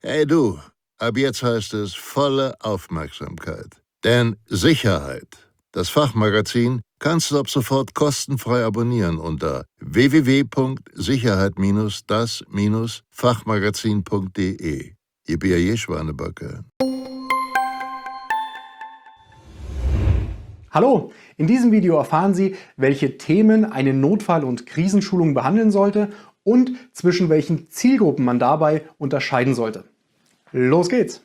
Hey du, ab jetzt heißt es volle Aufmerksamkeit. Denn Sicherheit, das Fachmagazin, kannst du ab sofort kostenfrei abonnieren unter www.sicherheit-das-fachmagazin.de. Ihr B.A.J. Schwanebacke. Hallo, in diesem Video erfahren Sie, welche Themen eine Notfall- und Krisenschulung behandeln sollte und zwischen welchen Zielgruppen man dabei unterscheiden sollte. Los geht's!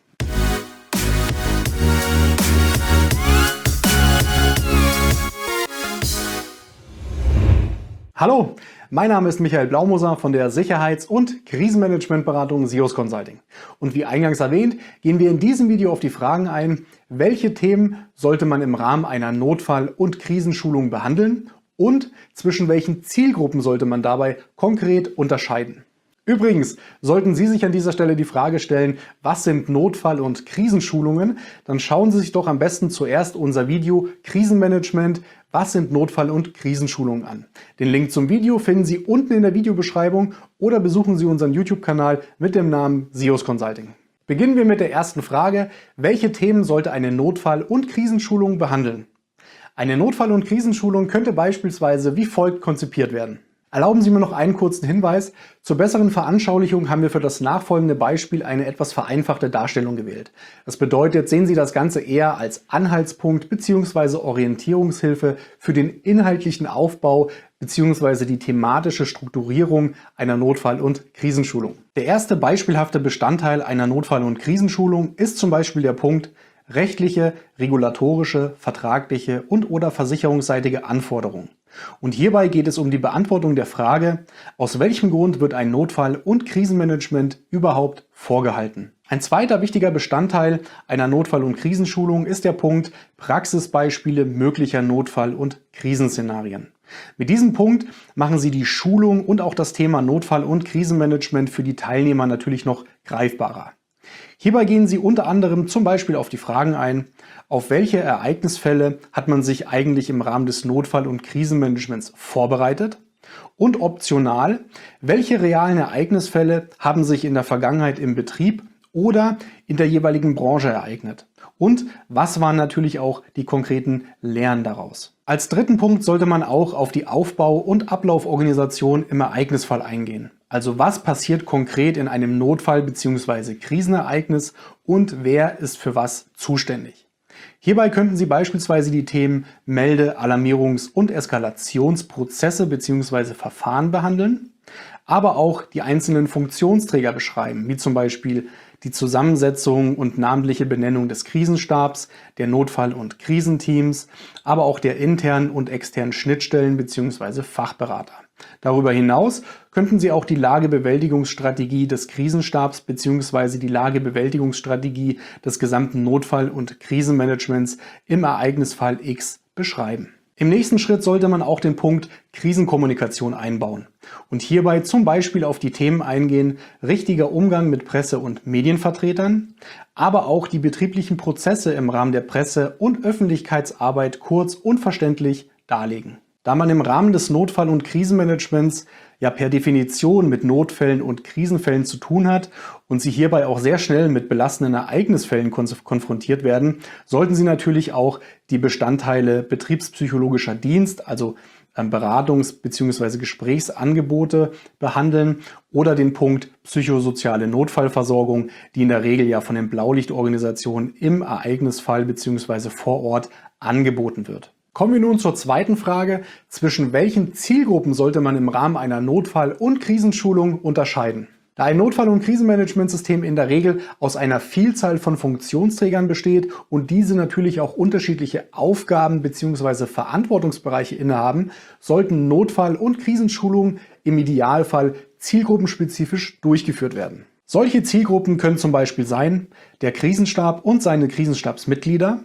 Hallo, mein Name ist Michael Blaumoser von der Sicherheits- und Krisenmanagementberatung SIOS Consulting. Und wie eingangs erwähnt, gehen wir in diesem Video auf die Fragen ein, welche Themen sollte man im Rahmen einer Notfall- und Krisenschulung behandeln und zwischen welchen Zielgruppen sollte man dabei konkret unterscheiden. Übrigens, sollten Sie sich an dieser Stelle die Frage stellen, was sind Notfall- und Krisenschulungen, dann schauen Sie sich doch am besten zuerst unser Video Krisenmanagement, was sind Notfall- und Krisenschulungen an. Den Link zum Video finden Sie unten in der Videobeschreibung oder besuchen Sie unseren YouTube-Kanal mit dem Namen SIOS Consulting. Beginnen wir mit der ersten Frage, welche Themen sollte eine Notfall- und Krisenschulung behandeln? Eine Notfall- und Krisenschulung könnte beispielsweise wie folgt konzipiert werden. Erlauben Sie mir noch einen kurzen Hinweis. Zur besseren Veranschaulichung haben wir für das nachfolgende Beispiel eine etwas vereinfachte Darstellung gewählt. Das bedeutet, sehen Sie das Ganze eher als Anhaltspunkt bzw. Orientierungshilfe für den inhaltlichen Aufbau bzw. die thematische Strukturierung einer Notfall- und Krisenschulung. Der erste beispielhafte Bestandteil einer Notfall- und Krisenschulung ist zum Beispiel der Punkt rechtliche, regulatorische, vertragliche und/oder versicherungsseitige Anforderungen. Und hierbei geht es um die Beantwortung der Frage, aus welchem Grund wird ein Notfall- und Krisenmanagement überhaupt vorgehalten? Ein zweiter wichtiger Bestandteil einer Notfall- und Krisenschulung ist der Punkt Praxisbeispiele möglicher Notfall- und Krisenszenarien. Mit diesem Punkt machen Sie die Schulung und auch das Thema Notfall- und Krisenmanagement für die Teilnehmer natürlich noch greifbarer. Hierbei gehen Sie unter anderem zum Beispiel auf die Fragen ein, auf welche Ereignisfälle hat man sich eigentlich im Rahmen des Notfall- und Krisenmanagements vorbereitet und optional, welche realen Ereignisfälle haben sich in der Vergangenheit im Betrieb oder in der jeweiligen Branche ereignet und was waren natürlich auch die konkreten Lehren daraus. Als dritten Punkt sollte man auch auf die Aufbau- und Ablauforganisation im Ereignisfall eingehen. Also was passiert konkret in einem Notfall- bzw. Krisenereignis und wer ist für was zuständig. Hierbei könnten Sie beispielsweise die Themen Melde-, Alarmierungs- und Eskalationsprozesse bzw. Verfahren behandeln, aber auch die einzelnen Funktionsträger beschreiben, wie zum Beispiel die Zusammensetzung und namentliche Benennung des Krisenstabs, der Notfall- und Krisenteams, aber auch der internen und externen Schnittstellen bzw. Fachberater. Darüber hinaus könnten Sie auch die Lagebewältigungsstrategie des Krisenstabs bzw. die Lagebewältigungsstrategie des gesamten Notfall- und Krisenmanagements im Ereignisfall X beschreiben. Im nächsten Schritt sollte man auch den Punkt Krisenkommunikation einbauen und hierbei zum Beispiel auf die Themen eingehen, richtiger Umgang mit Presse- und Medienvertretern, aber auch die betrieblichen Prozesse im Rahmen der Presse- und Öffentlichkeitsarbeit kurz und verständlich darlegen. Da man im Rahmen des Notfall- und Krisenmanagements ja per Definition mit Notfällen und Krisenfällen zu tun hat und Sie hierbei auch sehr schnell mit belastenden Ereignisfällen konfrontiert werden, sollten Sie natürlich auch die Bestandteile betriebspsychologischer Dienst, also Beratungs- bzw. Gesprächsangebote behandeln oder den Punkt psychosoziale Notfallversorgung, die in der Regel ja von den Blaulichtorganisationen im Ereignisfall bzw. vor Ort angeboten wird. Kommen wir nun zur zweiten Frage, zwischen welchen Zielgruppen sollte man im Rahmen einer Notfall- und Krisenschulung unterscheiden? Da ein Notfall- und Krisenmanagementsystem in der Regel aus einer Vielzahl von Funktionsträgern besteht und diese natürlich auch unterschiedliche Aufgaben bzw. Verantwortungsbereiche innehaben, sollten Notfall- und Krisenschulungen im Idealfall zielgruppenspezifisch durchgeführt werden. Solche Zielgruppen können zum Beispiel sein der Krisenstab und seine Krisenstabsmitglieder,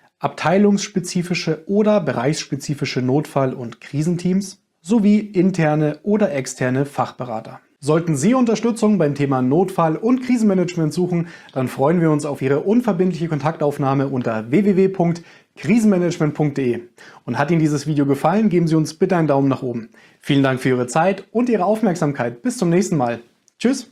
abteilungsspezifische oder bereichsspezifische Notfall- und Krisenteams sowie interne oder externe Fachberater. Sollten Sie Unterstützung beim Thema Notfall- und Krisenmanagement suchen, dann freuen wir uns auf Ihre unverbindliche Kontaktaufnahme unter www.krisenmanagement.de. Und hat Ihnen dieses Video gefallen, geben Sie uns bitte einen Daumen nach oben. Vielen Dank für Ihre Zeit und Ihre Aufmerksamkeit. Bis zum nächsten Mal. Tschüss!